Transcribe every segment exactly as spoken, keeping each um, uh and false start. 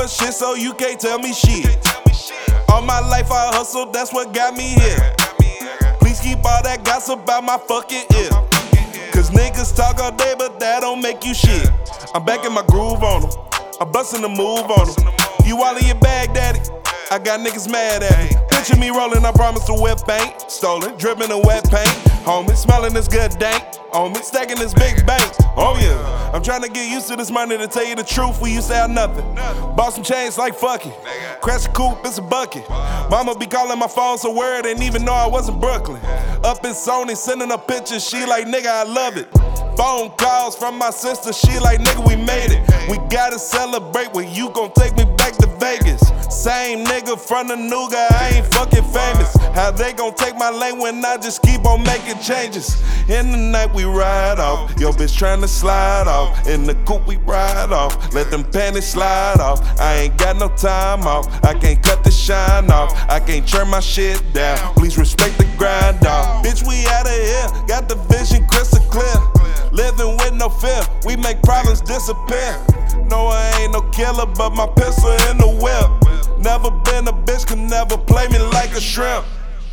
much shit, so you can't tell me shit. All my life I hustle, that's what got me here. Please keep all that gossip out my fucking ear. Cause niggas talk all day, but that don't make you shit. I'm back in my groove on them. I'm bustin' the move on them. You all in your bag, daddy. I got niggas mad at me. Picture me rolling, I promise to whip paint. Stolen, dripping in wet paint. Homie, smelling this good dank. On me, stacking this big bank. Oh yeah, I'm trying to get used to this money. To tell you the truth, we used to have nothing. Bought some chains like fuck it. Crash a coupe, it's a bucket. Mama be calling my phone so word, didn't even know I was in Brooklyn. Up in Sony, sending her pictures, she like, nigga, I love it. Phone calls from my sister, she like, nigga, we made it. We gotta celebrate, when you gon' take me back to Vegas. Same nigga from the Nougat, I ain't fucking famous. How they gon' take my lane when I just keep on making changes? In the night we ride off, yo bitch tryna slide off. In the coupe we ride off, let them panties slide off. I ain't got no time off, I can't cut the shine off. I can't turn my shit down, please respect the grind off. Bitch, we outta here, got the vision crystal clear. Living with no fear, we make problems disappear. No, I ain't no killer, but my pistol in the whip. Never been a bitch, can never play me like a shrimp.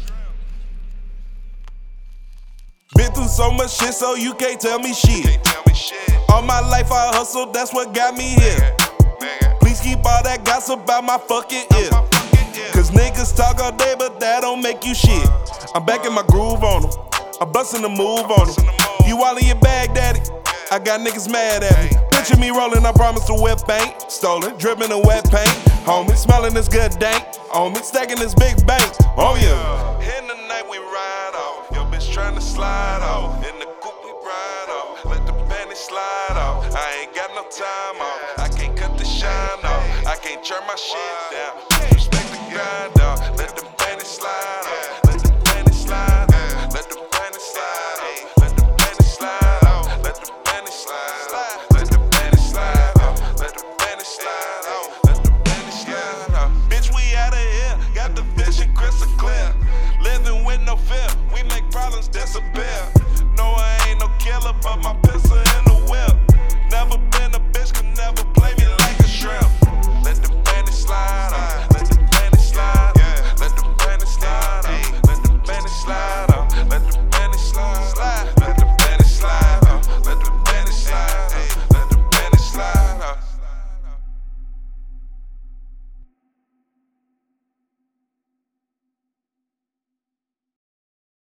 Been through so much shit, so you can't tell me shit. All my life I hustle, that's what got me here. Please keep all that gossip out my fucking ear. Cause niggas talk all day, but that don't make you shit. I'm back in my groove on them. I'm bustin' the move on them. You all in your bag, daddy. I got niggas mad at me. Picture me rolling, I promise to whip paint. Stolen, dripping in wet paint. Homie, smelling this good dank. On me, stacking this big bank. Oh yeah. In the night we ride off. Yo bitch tryna slide off. In the coupe we ride off. Let the panties slide off. I ain't got no time off. I can't cut the shine off. I can't turn my shit down. Respect the grind off. Let the panties slide off. Let the panties slide off. Let the panties slide off. Let the panties slide off. Let the panties slide off. Let the panties slide off. Let the panties slide off. Let the panties slide off. Bitch, we outta here. Got the vision crystal clear. Living with no fear. We make problems disappear. No, I ain't no killer, but my pistol